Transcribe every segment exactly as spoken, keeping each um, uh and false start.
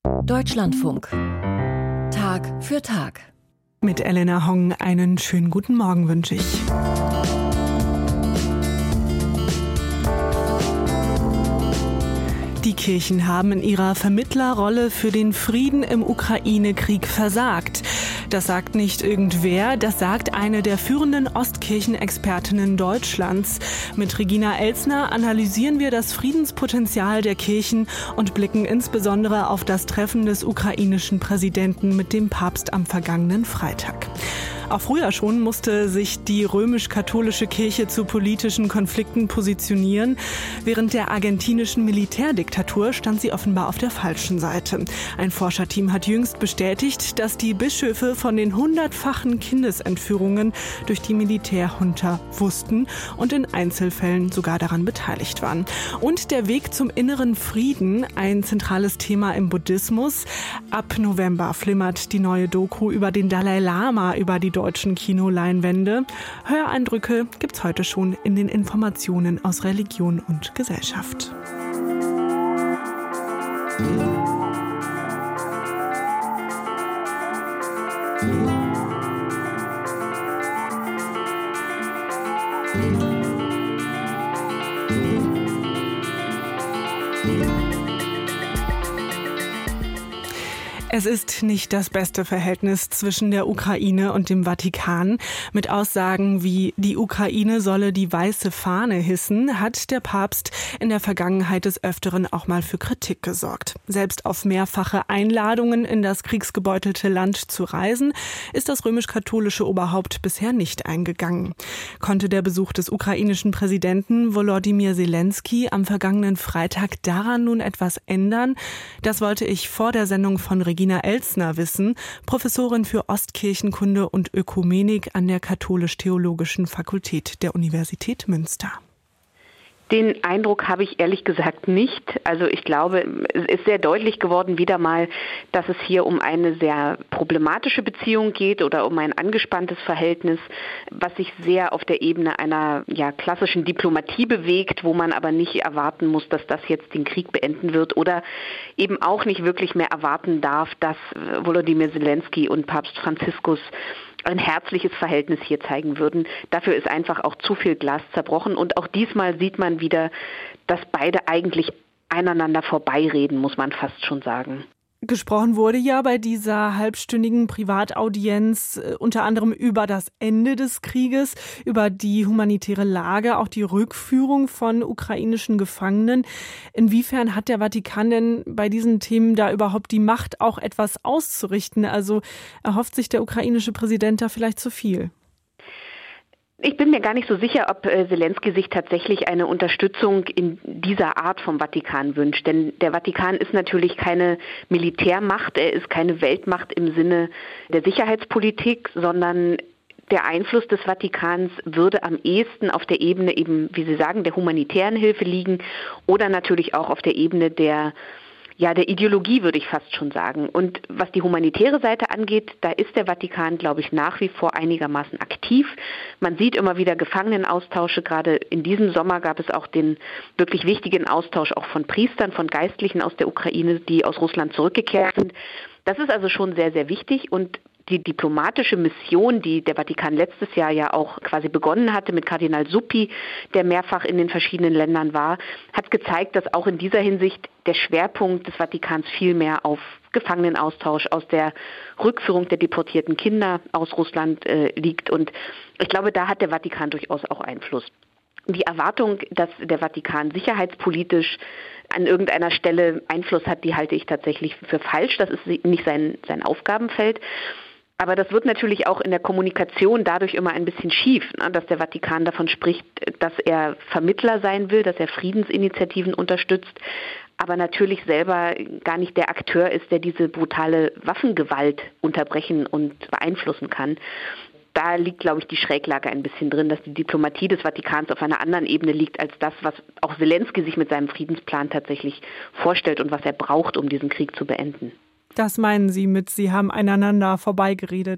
Deutschlandfunk. Tag für Tag. Mit Elena Hong einen schönen guten Morgen wünsche ich. Die Kirchen haben in ihrer Vermittlerrolle für den Frieden im Ukraine-Krieg versagt. Das sagt nicht irgendwer, das sagt eine der führenden Ostkirchenexpertinnen Deutschlands. Mit Regina Elstner analysieren wir das Friedenspotenzial der Kirchen und blicken insbesondere auf das Treffen des ukrainischen Präsidenten mit dem Papst am vergangenen Freitag. Auch früher schon musste sich die römisch-katholische Kirche zu politischen Konflikten positionieren. Während der argentinischen Militärdiktatur stand sie offenbar auf der falschen Seite. Ein Forscherteam hat jüngst bestätigt, dass die Bischöfe von den hundertfachen Kindesentführungen durch die Militärjunta wussten und in Einzelfällen sogar daran beteiligt waren. Und der Weg zum inneren Frieden, ein zentrales Thema im Buddhismus. Ab November flimmert die neue Doku über den Dalai Lama über die deutschen Kinoleinwände. Höreindrücke gibt's heute schon in den Informationen aus Religion und Gesellschaft. Es ist nicht das beste Verhältnis zwischen der Ukraine und dem Vatikan. Mit Aussagen wie die Ukraine solle die weiße Fahne hissen, hat der Papst in der Vergangenheit des Öfteren auch mal für Kritik gesorgt. Selbst auf mehrfache Einladungen in das kriegsgebeutelte Land zu reisen, ist das römisch-katholische Oberhaupt bisher nicht eingegangen. Konnte der Besuch des ukrainischen Präsidenten Volodymyr Zelensky am vergangenen Freitag daran nun etwas ändern? Das wollte ich vor der Sendung von Regina Elstner wissen, Professorin für Ostkirchenkunde und Ökumenik an der Katholisch-Theologischen Fakultät der Universität Münster. Den Eindruck habe ich ehrlich gesagt nicht. Also ich glaube, es ist sehr deutlich geworden wieder mal, dass es hier um eine sehr problematische Beziehung geht oder um ein angespanntes Verhältnis, was sich sehr auf der Ebene einer ja, klassischen Diplomatie bewegt, wo man aber nicht erwarten muss, dass das jetzt den Krieg beenden wird oder eben auch nicht wirklich mehr erwarten darf, dass Volodymyr Zelensky und Papst Franziskus ein herzliches Verhältnis hier zeigen würden. Dafür ist einfach auch zu viel Glas zerbrochen. Und auch diesmal sieht man wieder, dass beide eigentlich aneinander vorbeireden, muss man fast schon sagen. Gesprochen wurde ja bei dieser halbstündigen Privataudienz äh, unter anderem über das Ende des Krieges, über die humanitäre Lage, auch die Rückführung von ukrainischen Gefangenen. Inwiefern hat der Vatikan denn bei diesen Themen da überhaupt die Macht, auch etwas auszurichten? Also erhofft sich der ukrainische Präsident da vielleicht zu viel? Ich bin mir gar nicht so sicher, ob äh, Zelensky sich tatsächlich eine Unterstützung in dieser Art vom Vatikan wünscht. Denn der Vatikan ist natürlich keine Militärmacht, er ist keine Weltmacht im Sinne der Sicherheitspolitik, sondern der Einfluss des Vatikans würde am ehesten auf der Ebene eben, wie Sie sagen, der humanitären Hilfe liegen oder natürlich auch auf der Ebene der Ja, der Ideologie würde ich fast schon sagen. Und was die humanitäre Seite angeht, da ist der Vatikan, glaube ich, nach wie vor einigermaßen aktiv. Man sieht immer wieder Gefangenenaustausche. Gerade in diesem Sommer gab es auch den wirklich wichtigen Austausch auch von Priestern, von Geistlichen aus der Ukraine, die aus Russland zurückgekehrt sind. Das ist also schon sehr, sehr wichtig. Und die diplomatische Mission, die der Vatikan letztes Jahr ja auch quasi begonnen hatte mit Kardinal Suppi, der mehrfach in den verschiedenen Ländern war, hat gezeigt, dass auch in dieser Hinsicht der Schwerpunkt des Vatikans viel mehr auf Gefangenenaustausch, aus der Rückführung der deportierten Kinder aus Russland äh, liegt. Und ich glaube, da hat der Vatikan durchaus auch Einfluss. Die Erwartung, dass der Vatikan sicherheitspolitisch an irgendeiner Stelle Einfluss hat, die halte ich tatsächlich für falsch. Das ist nicht sein, sein Aufgabenfeld. Aber das wird natürlich auch in der Kommunikation dadurch immer ein bisschen schief, ne, dass der Vatikan davon spricht, dass er Vermittler sein will, dass er Friedensinitiativen unterstützt, aber natürlich selber gar nicht der Akteur ist, der diese brutale Waffengewalt unterbrechen und beeinflussen kann. Da liegt, glaube ich, die Schräglage ein bisschen drin, dass die Diplomatie des Vatikans auf einer anderen Ebene liegt als das, was auch Zelensky sich mit seinem Friedensplan tatsächlich vorstellt und was er braucht, um diesen Krieg zu beenden. Das meinen Sie mit, Sie haben aneinander vorbeigeredet?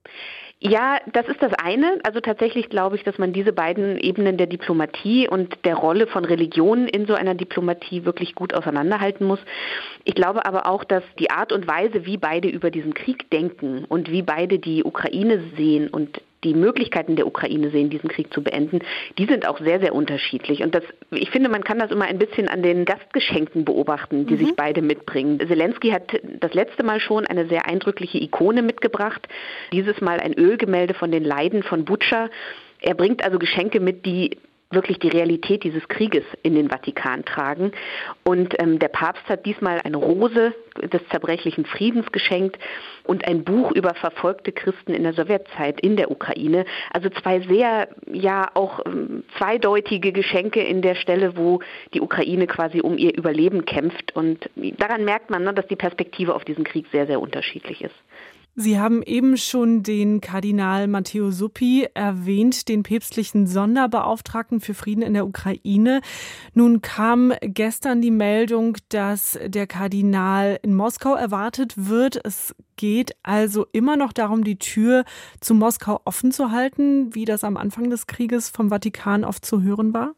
Ja, das ist das eine. Also tatsächlich glaube ich, dass man diese beiden Ebenen der Diplomatie und der Rolle von Religionen in so einer Diplomatie wirklich gut auseinanderhalten muss. Ich glaube aber auch, dass die Art und Weise, wie beide über diesen Krieg denken und wie beide die Ukraine sehen und die Möglichkeiten der Ukraine sehen, diesen Krieg zu beenden, die sind auch sehr, sehr unterschiedlich. Und das, ich finde, man kann das immer ein bisschen an den Gastgeschenken beobachten, die mhm. sich beide mitbringen. Zelensky hat das letzte Mal schon eine sehr eindrückliche Ikone mitgebracht, dieses Mal ein Ölgemälde von den Leiden von Butscha. Er bringt also Geschenke mit, die wirklich die Realität dieses Krieges in den Vatikan tragen. Und ähm, der Papst hat diesmal eine Rose des zerbrechlichen Friedens geschenkt und ein Buch über verfolgte Christen in der Sowjetzeit in der Ukraine. Also zwei sehr, ja auch ähm, zweideutige Geschenke in der Stelle, wo die Ukraine quasi um ihr Überleben kämpft. Und daran merkt man, ne, dass die Perspektive auf diesen Krieg sehr, sehr unterschiedlich ist. Sie haben eben schon den Kardinal Matteo Zuppi erwähnt, den päpstlichen Sonderbeauftragten für Frieden in der Ukraine. Nun kam gestern die Meldung, dass der Kardinal in Moskau erwartet wird. Es geht also immer noch darum, die Tür zu Moskau offen zu halten, wie das am Anfang des Krieges vom Vatikan oft zu hören war?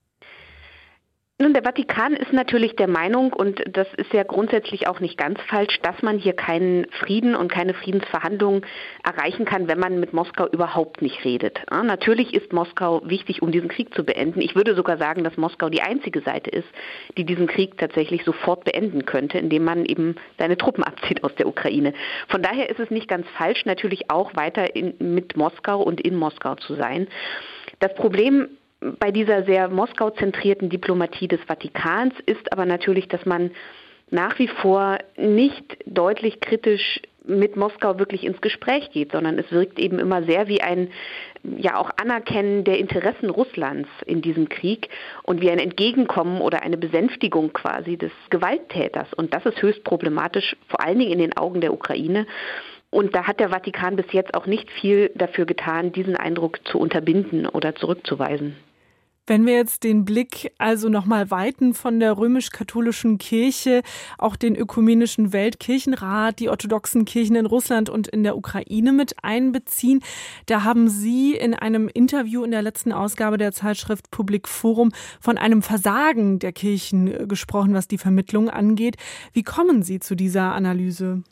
Nun, der Vatikan ist natürlich der Meinung, und das ist ja grundsätzlich auch nicht ganz falsch, dass man hier keinen Frieden und keine Friedensverhandlungen erreichen kann, wenn man mit Moskau überhaupt nicht redet. Ja, natürlich ist Moskau wichtig, um diesen Krieg zu beenden. Ich würde sogar sagen, dass Moskau die einzige Seite ist, die diesen Krieg tatsächlich sofort beenden könnte, indem man eben seine Truppen abzieht aus der Ukraine. Von daher ist es nicht ganz falsch, natürlich auch weiter in, mit Moskau und in Moskau zu sein. Das Problem bei dieser sehr Moskau-zentrierten Diplomatie des Vatikans ist aber natürlich, dass man nach wie vor nicht deutlich kritisch mit Moskau wirklich ins Gespräch geht, sondern es wirkt eben immer sehr wie ein ja auch Anerkennen der Interessen Russlands in diesem Krieg und wie ein Entgegenkommen oder eine Besänftigung quasi des Gewalttäters. Und das ist höchst problematisch, vor allen Dingen in den Augen der Ukraine. Und da hat der Vatikan bis jetzt auch nicht viel dafür getan, diesen Eindruck zu unterbinden oder zurückzuweisen. Wenn wir jetzt den Blick also nochmal weiten von der römisch-katholischen Kirche, auch den ökumenischen Weltkirchenrat, die orthodoxen Kirchen in Russland und in der Ukraine mit einbeziehen, da haben Sie in einem Interview in der letzten Ausgabe der Zeitschrift Public Forum von einem Versagen der Kirchen gesprochen, was die Vermittlung angeht. Wie kommen Sie zu dieser Analyse?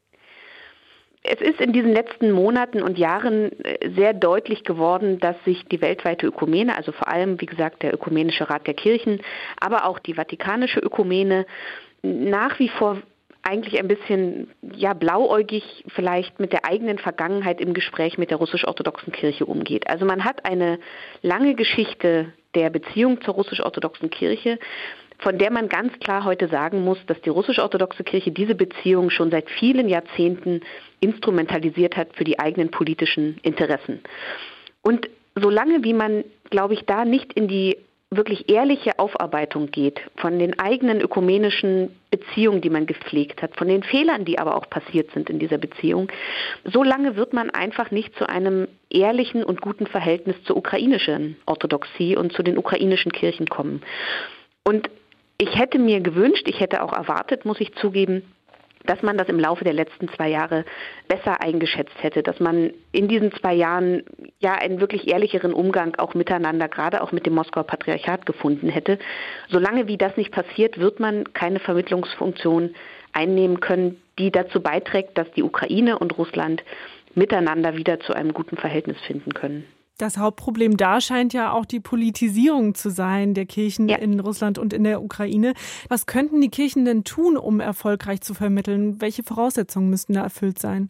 Es ist in diesen letzten Monaten und Jahren sehr deutlich geworden, dass sich die weltweite Ökumene, also vor allem, wie gesagt, der Ökumenische Rat der Kirchen, aber auch die Vatikanische Ökumene nach wie vor eigentlich ein bisschen ja blauäugig vielleicht mit der eigenen Vergangenheit im Gespräch mit der russisch-orthodoxen Kirche umgeht. Also man hat eine lange Geschichte der Beziehung zur russisch-orthodoxen Kirche, von der man ganz klar heute sagen muss, dass die russisch-orthodoxe Kirche diese Beziehung schon seit vielen Jahrzehnten instrumentalisiert hat für die eigenen politischen Interessen. Und solange wie man, glaube ich, da nicht in die wirklich ehrliche Aufarbeitung geht von den eigenen ökumenischen Beziehungen, die man gepflegt hat, von den Fehlern, die aber auch passiert sind in dieser Beziehung, solange wird man einfach nicht zu einem ehrlichen und guten Verhältnis zur ukrainischen Orthodoxie und zu den ukrainischen Kirchen kommen. Und ich hätte mir gewünscht, ich hätte auch erwartet, muss ich zugeben, dass man das im Laufe der letzten zwei Jahre besser eingeschätzt hätte, dass man in diesen zwei Jahren ja einen wirklich ehrlicheren Umgang auch miteinander, gerade auch mit dem Moskauer Patriarchat gefunden hätte. Solange wie das nicht passiert, wird man keine Vermittlungsfunktion einnehmen können, die dazu beiträgt, dass die Ukraine und Russland miteinander wieder zu einem guten Verhältnis finden können. Das Hauptproblem da scheint ja auch die Politisierung zu sein der Kirchen ja. in Russland und in der Ukraine. Was könnten die Kirchen denn tun, um erfolgreich zu vermitteln? Welche Voraussetzungen müssten da erfüllt sein?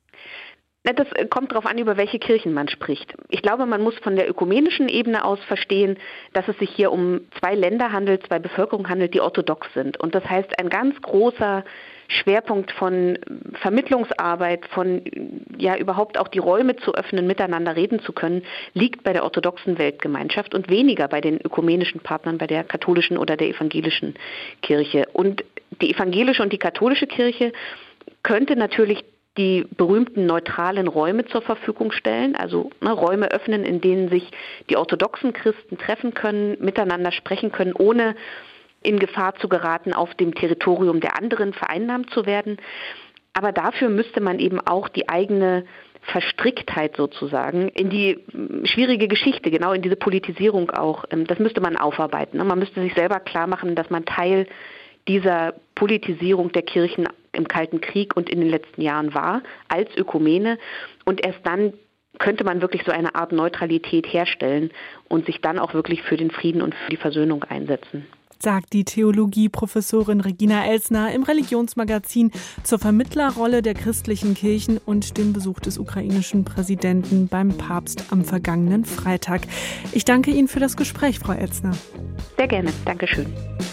Das kommt darauf an, über welche Kirchen man spricht. Ich glaube, man muss von der ökumenischen Ebene aus verstehen, dass es sich hier um zwei Länder handelt, zwei Bevölkerungen handelt, die orthodox sind. Und das heißt, ein ganz großer Schwerpunkt von Vermittlungsarbeit, von ja überhaupt auch die Räume zu öffnen, miteinander reden zu können, liegt bei der orthodoxen Weltgemeinschaft und weniger bei den ökumenischen Partnern, bei der katholischen oder der evangelischen Kirche. Und die evangelische und die katholische Kirche könnte natürlich die berühmten neutralen Räume zur Verfügung stellen, also ne, Räume öffnen, in denen sich die orthodoxen Christen treffen können, miteinander sprechen können, ohne in Gefahr zu geraten, auf dem Territorium der anderen vereinnahmt zu werden. Aber dafür müsste man eben auch die eigene Verstricktheit sozusagen, in die schwierige Geschichte, genau in diese Politisierung auch, das müsste man aufarbeiten. Man müsste sich selber klar machen, dass man Teil dieser Politisierung der Kirchen im Kalten Krieg und in den letzten Jahren war, als Ökumene. Und erst dann könnte man wirklich so eine Art Neutralität herstellen und sich dann auch wirklich für den Frieden und für die Versöhnung einsetzen. Sagt die Theologieprofessorin Regina Elsner im Religionsmagazin zur Vermittlerrolle der christlichen Kirchen und dem Besuch des ukrainischen Präsidenten beim Papst am vergangenen Freitag. Ich danke Ihnen für das Gespräch, Frau Elsner. Sehr gerne. Dankeschön.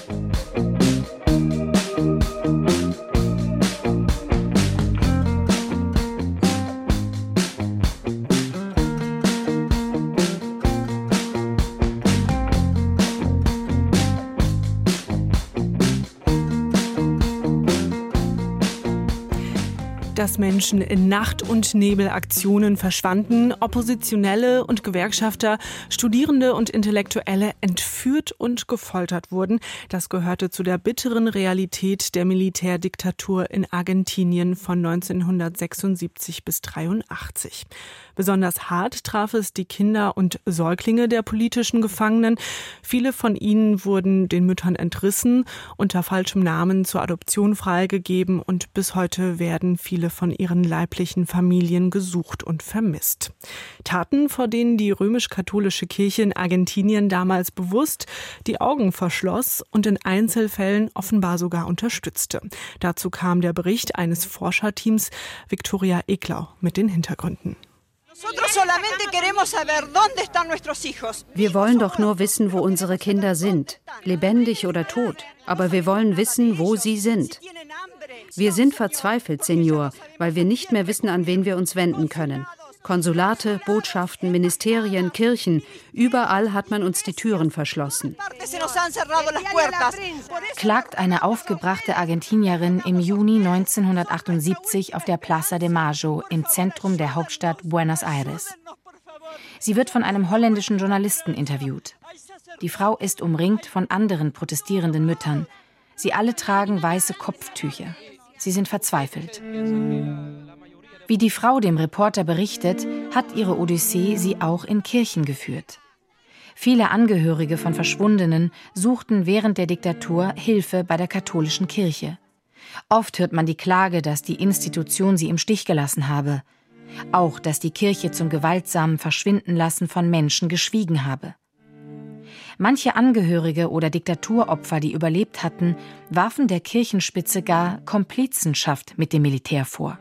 Dass Menschen in Nacht- und Nebelaktionen verschwanden, Oppositionelle und Gewerkschafter, Studierende und Intellektuelle entführt und gefoltert wurden, das gehörte zu der bitteren Realität der Militärdiktatur in Argentinien von neunzehnhundertsechsundsiebzig bis dreiundachtzig. Besonders hart traf es die Kinder und Säuglinge der politischen Gefangenen. Viele von ihnen wurden den Müttern entrissen, unter falschem Namen zur Adoption freigegeben und bis heute werden viele von ihren leiblichen Familien gesucht und vermisst. Taten, vor denen die römisch-katholische Kirche in Argentinien damals bewusst die Augen verschloss und in Einzelfällen offenbar sogar unterstützte. Dazu kam der Bericht eines Forscherteams, Victoria Eklau, mit den Hintergründen. Wir wollen doch nur wissen, wo unsere Kinder sind, lebendig oder tot. Aber wir wollen wissen, wo sie sind. Wir sind verzweifelt, Senor, weil wir nicht mehr wissen, an wen wir uns wenden können. Konsulate, Botschaften, Ministerien, Kirchen, überall hat man uns die Türen verschlossen. Klagt eine aufgebrachte Argentinierin im Juni neunzehnhundertachtundsiebzig auf der Plaza de Mayo im Zentrum der Hauptstadt Buenos Aires. Sie wird von einem holländischen Journalisten interviewt. Die Frau ist umringt von anderen protestierenden Müttern. Sie alle tragen weiße Kopftücher. Sie sind verzweifelt. Wie die Frau dem Reporter berichtet, hat ihre Odyssee sie auch in Kirchen geführt. Viele Angehörige von Verschwundenen suchten während der Diktatur Hilfe bei der katholischen Kirche. Oft hört man die Klage, dass die Institution sie im Stich gelassen habe. Auch, dass die Kirche zum gewaltsamen Verschwindenlassen von Menschen geschwiegen habe. Manche Angehörige oder Diktaturopfer, die überlebt hatten, warfen der Kirchenspitze gar Komplizenschaft mit dem Militär vor.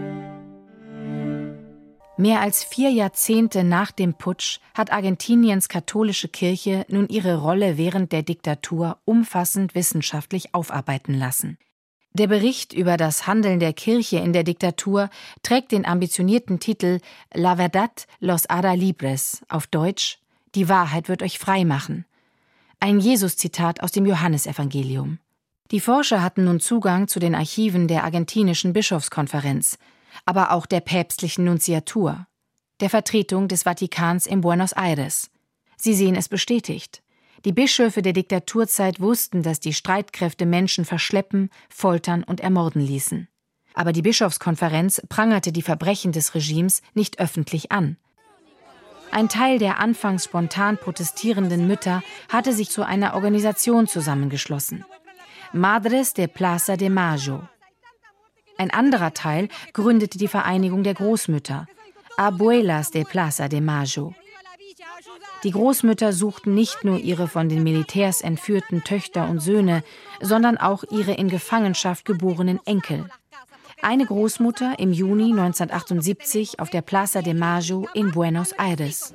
Mehr als vier Jahrzehnte nach dem Putsch hat Argentiniens katholische Kirche nun ihre Rolle während der Diktatur umfassend wissenschaftlich aufarbeiten lassen. Der Bericht über das Handeln der Kirche in der Diktatur trägt den ambitionierten Titel La Verdad los hará libres, auf Deutsch: Die Wahrheit wird euch frei machen. Ein Jesus-Zitat aus dem Johannesevangelium. Die Forscher hatten nun Zugang zu den Archiven der argentinischen Bischofskonferenz, aber auch der päpstlichen Nunziatur, der Vertretung des Vatikans in Buenos Aires. Sie sehen es bestätigt. Die Bischöfe der Diktaturzeit wussten, dass die Streitkräfte Menschen verschleppen, foltern und ermorden ließen. Aber die Bischofskonferenz prangerte die Verbrechen des Regimes nicht öffentlich an. Ein Teil der anfangs spontan protestierenden Mütter hatte sich zu einer Organisation zusammengeschlossen. Madres de Plaza de Mayo. Ein anderer Teil gründete die Vereinigung der Großmütter, Abuelas de Plaza de Mayo. Die Großmütter suchten nicht nur ihre von den Militärs entführten Töchter und Söhne, sondern auch ihre in Gefangenschaft geborenen Enkel. Eine Großmutter im Juni neunzehnhundertachtundsiebzig auf der Plaza de Mayo in Buenos Aires.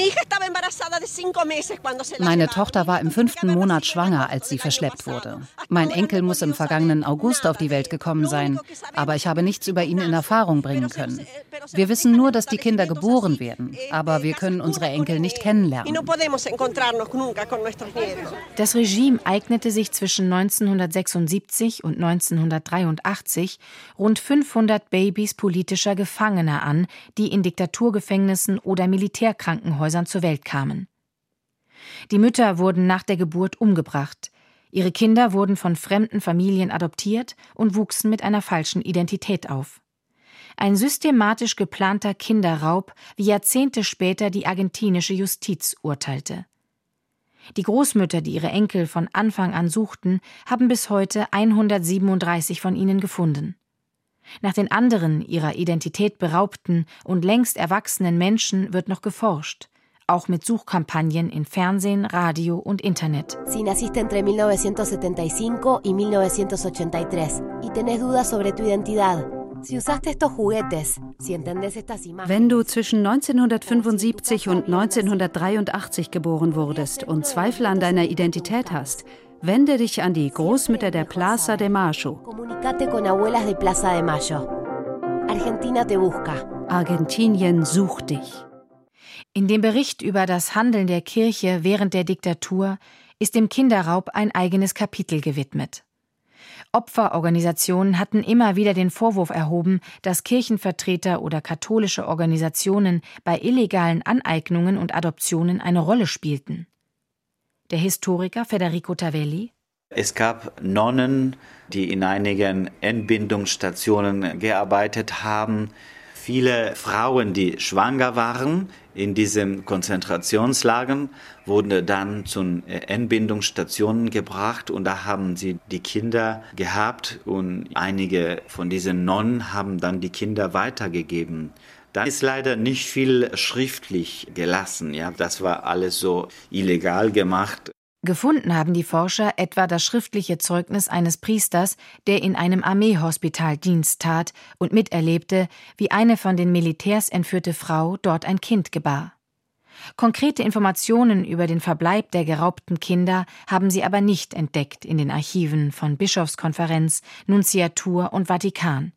Meine Tochter war im fünften Monat schwanger, als sie verschleppt wurde. Mein Enkel muss im vergangenen August auf die Welt gekommen sein, aber ich habe nichts über ihn in Erfahrung bringen können. Wir wissen nur, dass die Kinder geboren werden, aber wir können unsere Enkel nicht kennenlernen. Das Regime eignete sich zwischen neunzehnhundertsechsundsiebzig und neunzehnhundertdreiundachtzig rund fünfhundert Babys politischer Gefangener an, die in Diktaturgefängnissen oder Militärkrankenhäusern zur Welt kamen. Die Mütter wurden nach der Geburt umgebracht. Ihre Kinder wurden von fremden Familien adoptiert und wuchsen mit einer falschen Identität auf. Ein systematisch geplanter Kinderraub, wie Jahrzehnte später die argentinische Justiz urteilte. Die Großmütter, die ihre Enkel von Anfang an suchten, haben bis heute hundertsiebenunddreißig von ihnen gefunden. Nach den anderen ihrer Identität beraubten und längst erwachsenen Menschen wird noch geforscht, auch mit Suchkampagnen in Fernsehen, Radio und Internet. Si naciste entre mil novecientos setenta y cinco y mil novecientos ochenta y tres y tenés dudas sobre tu identidad. Wenn du zwischen neunzehnhundertfünfundsiebzig und neunzehnhundertdreiundachtzig geboren wurdest und Zweifel an deiner Identität hast, wende dich an die Großmütter der Plaza de Mayo. Argentinien sucht dich. In dem Bericht über das Handeln der Kirche während der Diktatur ist dem Kinderraub ein eigenes Kapitel gewidmet. Opferorganisationen hatten immer wieder den Vorwurf erhoben, dass Kirchenvertreter oder katholische Organisationen bei illegalen Aneignungen und Adoptionen eine Rolle spielten. Der Historiker Federico Tavelli: Es gab Nonnen, die in einigen Entbindungsstationen gearbeitet haben. Viele Frauen, die schwanger waren in diesen Konzentrationslagern, wurden dann zu Entbindungsstationen gebracht und da haben sie die Kinder gehabt und einige von diesen Nonnen haben dann die Kinder weitergegeben. Da ist leider nicht viel schriftlich gelassen. Ja, das war alles so illegal gemacht. Gefunden haben die Forscher etwa das schriftliche Zeugnis eines Priesters, der in einem Armeehospital Dienst tat und miterlebte, wie eine von den Militärs entführte Frau dort ein Kind gebar. Konkrete Informationen über den Verbleib der geraubten Kinder haben sie aber nicht entdeckt in den Archiven von Bischofskonferenz, Nunziatur und Vatikan.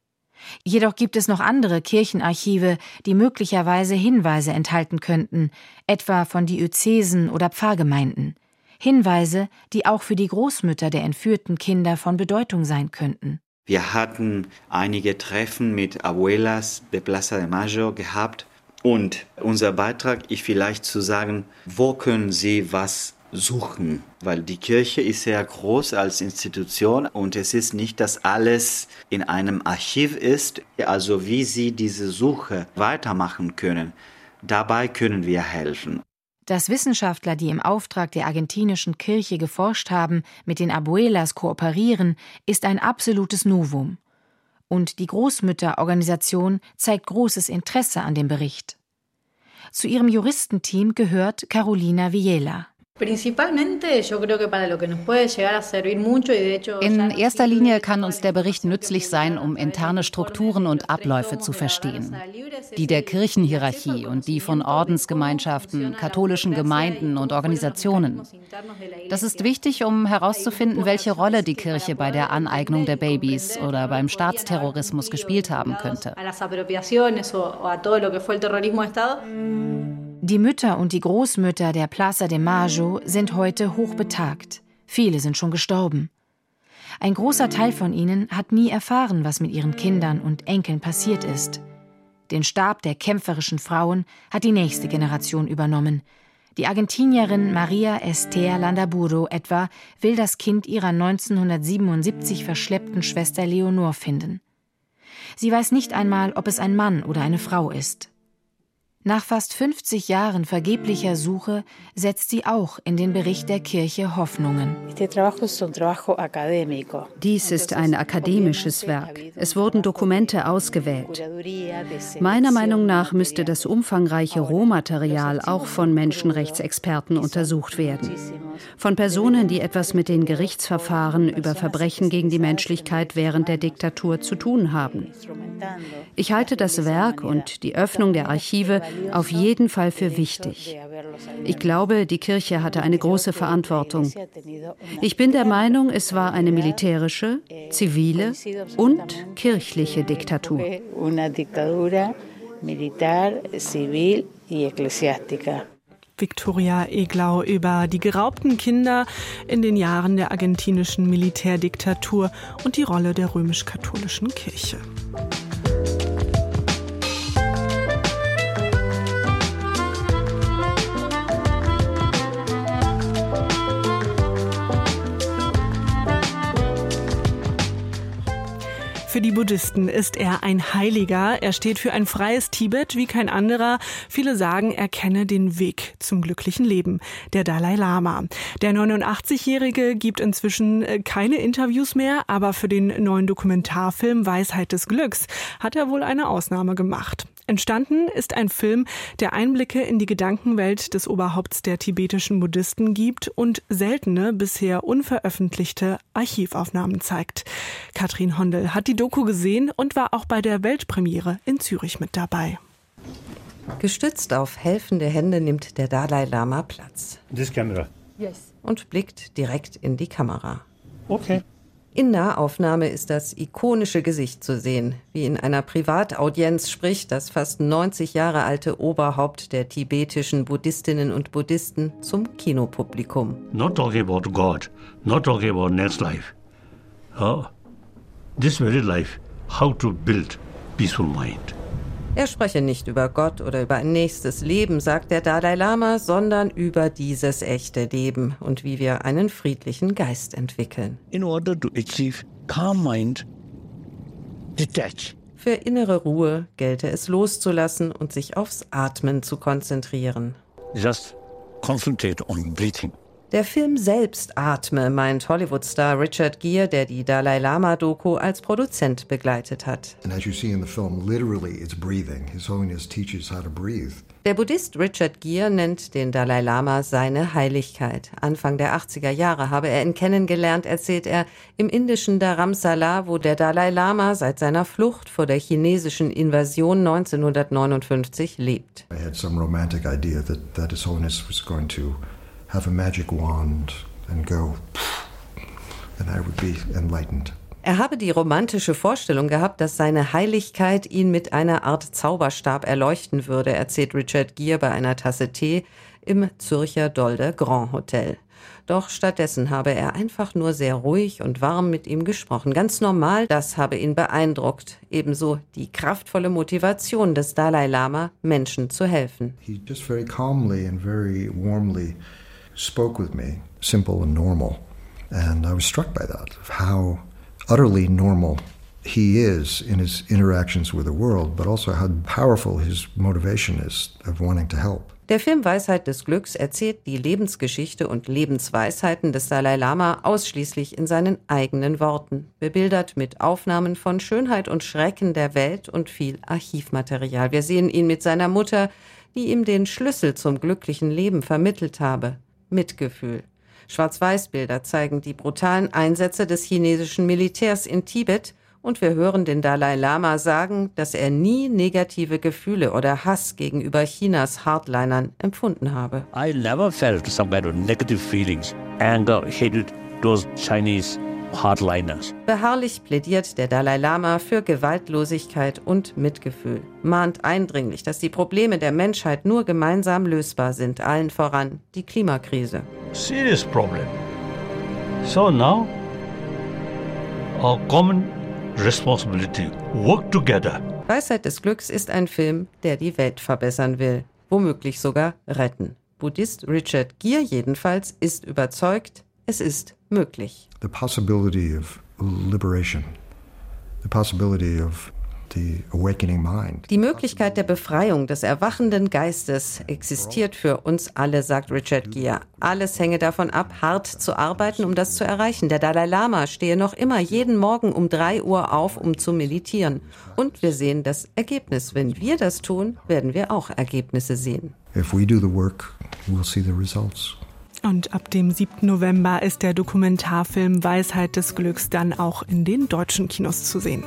Jedoch gibt es noch andere Kirchenarchive, die möglicherweise Hinweise enthalten könnten, etwa von Diözesen oder Pfarrgemeinden. Hinweise, die auch für die Großmütter der entführten Kinder von Bedeutung sein könnten. Wir hatten einige Treffen mit Abuelas de Plaza de Mayo gehabt und unser Beitrag ist vielleicht zu sagen, wo können sie was suchen? Weil die Kirche ist sehr groß als Institution und es ist nicht, dass alles in einem Archiv ist. Also wie sie diese Suche weitermachen können, dabei können wir helfen. Dass Wissenschaftler, die im Auftrag der argentinischen Kirche geforscht haben, mit den Abuelas kooperieren, ist ein absolutes Novum. Und die Großmütterorganisation zeigt großes Interesse an dem Bericht. Zu ihrem Juristenteam gehört Carolina Villela. In erster Linie kann uns der Bericht nützlich sein, um interne Strukturen und Abläufe zu verstehen. Die der Kirchenhierarchie und die von Ordensgemeinschaften, katholischen Gemeinden und Organisationen. Das ist wichtig, um herauszufinden, welche Rolle die Kirche bei der Aneignung der Babys oder beim Staatsterrorismus gespielt haben könnte. Die Mütter und die Großmütter der Plaza de Mayo sind heute hochbetagt. Viele sind schon gestorben. Ein großer Teil von ihnen hat nie erfahren, was mit ihren Kindern und Enkeln passiert ist. Den Stab der kämpferischen Frauen hat die nächste Generation übernommen. Die Argentinierin Maria Esther Landaburu etwa will das Kind ihrer neunzehnhundertsiebenundsiebzig verschleppten Schwester Leonor finden. Sie weiß nicht einmal, ob es ein Mann oder eine Frau ist. Nach fast fünfzig Jahren vergeblicher Suche setzt sie auch in den Bericht der Kirche Hoffnungen. Dies ist ein akademisches Werk. Es wurden Dokumente ausgewählt. Meiner Meinung nach müsste das umfangreiche Rohmaterial auch von Menschenrechtsexperten untersucht werden. Von Personen, die etwas mit den Gerichtsverfahren über Verbrechen gegen die Menschlichkeit während der Diktatur zu tun haben. Ich halte das Werk und die Öffnung der Archive auf jeden Fall für wichtig. Ich glaube, die Kirche hatte eine große Verantwortung. Ich bin der Meinung, es war eine militärische, zivile und kirchliche Diktatur. Viktoria Eglau über die geraubten Kinder in den Jahren der argentinischen Militärdiktatur und die Rolle der römisch-katholischen Kirche. Für die Buddhisten ist er ein Heiliger. Er steht für ein freies Tibet wie kein anderer. Viele sagen, er kenne den Weg zum glücklichen Leben. Der Dalai Lama. Der neunundachtzigjährige gibt inzwischen keine Interviews mehr, aber für den neuen Dokumentarfilm Weisheit des Glücks hat er wohl eine Ausnahme gemacht. Entstanden ist ein Film, der Einblicke in die Gedankenwelt des Oberhaupts der tibetischen Buddhisten gibt und seltene, bisher unveröffentlichte Archivaufnahmen zeigt. Katrin Hondel hat die Doku gesehen und war auch bei der Weltpremiere in Zürich mit dabei. Gestützt auf helfende Hände nimmt der Dalai Lama Platz. This camera. Yes. Und blickt direkt in die Kamera. Okay. In Nahaufnahme ist das ikonische Gesicht zu sehen, wie in einer Privataudienz spricht das fast neunzig Jahre alte Oberhaupt der tibetischen Buddhistinnen und Buddhisten zum Kinopublikum. Not talking about God, not talking about next life. Uh, this very life, how to build peaceful mind. Er spreche nicht über Gott oder über ein nächstes Leben, sagt der Dalai Lama, sondern über dieses echte Leben und wie wir einen friedlichen Geist entwickeln. In order to achieve calm mind, detach. Für innere Ruhe gelte es loszulassen und sich aufs Atmen zu konzentrieren. Just concentrate on breathing. Der Film selbst atme, meint Hollywood-Star Richard Gere, der die Dalai Lama-Doku als Produzent begleitet hat. And as you see in the film, literally it's breathing. His Holiness teaches how to breathe. Der Buddhist Richard Gere nennt den Dalai Lama seine Heiligkeit. Anfang der achtziger Jahre habe er ihn kennengelernt, erzählt er, im indischen Dharamsala, wo der Dalai Lama seit seiner Flucht vor der chinesischen Invasion neunzehnhundertneunundfünfzig lebt. I had some romantic idea that, that His Holiness was going to have a magic wand and go, and I would be enlightened. Er habe die romantische Vorstellung gehabt, dass seine Heiligkeit ihn mit einer Art Zauberstab erleuchten würde, erzählt Richard Gere bei einer Tasse Tee im Zürcher Dolde Grand Hotel. Doch stattdessen habe er einfach nur sehr ruhig und warm mit ihm gesprochen. Ganz normal, das habe ihn beeindruckt. Ebenso die kraftvolle Motivation des Dalai Lama, Menschen zu helfen. He just very calmly and very warmly spoke with me, simple and normal. And I was struck by that, of how utterly normal he is in his interactions with the world, but also how powerful his motivation is of wanting to help. Der Film Weisheit des Glücks erzählt die Lebensgeschichte und Lebensweisheiten des Dalai Lama ausschließlich in seinen eigenen Worten, bebildert mit Aufnahmen von Schönheit und Schrecken der Welt und viel Archivmaterial. Wir sehen ihn mit seiner Mutter, die ihm den Schlüssel zum glücklichen Leben vermittelt habe. Mitgefühl. Schwarz-Weiß-Bilder zeigen die brutalen Einsätze des chinesischen Militärs in Tibet und wir hören den Dalai Lama sagen, dass er nie negative Gefühle oder Hass gegenüber Chinas Hardlinern empfunden habe. I never felt some kind of negative feelings, anger, hatred towards Chinese hardliners. Beharrlich plädiert der Dalai Lama für Gewaltlosigkeit und Mitgefühl, mahnt eindringlich, dass die Probleme der Menschheit nur gemeinsam lösbar sind, allen voran die Klimakrise. Serious problem. So now, our common responsibility, work together. Weisheit des Glücks ist ein Film, der die Welt verbessern will, womöglich sogar retten. Buddhist Richard Gere jedenfalls ist überzeugt, es ist möglich. The possibility of liberation, the possibility of the awakening mind. Die Möglichkeit der Befreiung des erwachenden Geistes existiert für uns alle, sagt Richard Gere. Alles hänge davon ab, hart zu arbeiten, um das zu erreichen. Der Dalai Lama stehe noch immer jeden Morgen um drei Uhr auf, um zu meditieren. Und wir sehen das Ergebnis. Wenn wir das tun, werden wir auch Ergebnisse sehen. If we do the work, we'll see the results. Und ab dem siebten November ist der Dokumentarfilm Weisheit des Glücks dann auch in den deutschen Kinos zu sehen.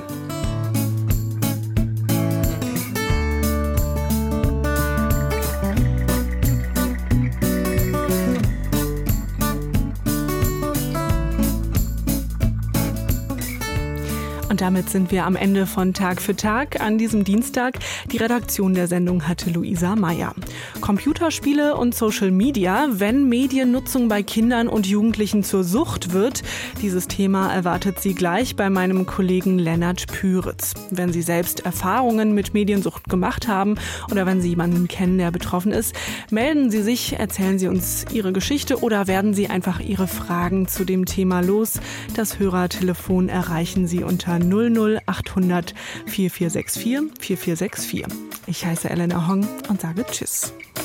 Und damit sind wir am Ende von Tag für Tag an diesem Dienstag. Die Redaktion der Sendung hatte Luisa Meyer. Computerspiele und Social Media, wenn Mediennutzung bei Kindern und Jugendlichen zur Sucht wird. Dieses Thema erwartet Sie gleich bei meinem Kollegen Lennart Püritz. Wenn Sie selbst Erfahrungen mit Mediensucht gemacht haben oder wenn Sie jemanden kennen, der betroffen ist, melden Sie sich, erzählen Sie uns Ihre Geschichte oder werden Sie einfach Ihre Fragen zu dem Thema los. Das Hörertelefon erreichen Sie unter unter null null achthundert vierundvierzig sechsundvierzig vierundvierzig sechsundvierzig. Ich heiße Elena Hong und sage Tschüss.